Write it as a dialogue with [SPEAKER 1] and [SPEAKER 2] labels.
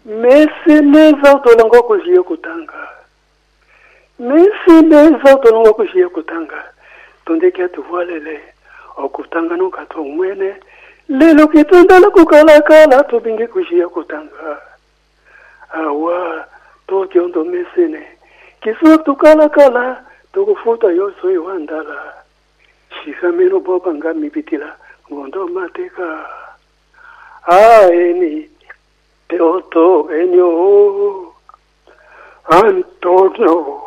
[SPEAKER 1] mesineza utolongo kuziye kutanga. Mesineza utolongo kuziye kutanga. Tondeke tuvalele okutanga nukato mwene. Lelo kitundala kukalakala tubingi kuziye kutanga. Awa tokyondo mesene. Kisu tukalakala tukufuta yoso iwandala. Shisamino boba ngami bitila ngondo mateka. Eni Teoto enyo Antonio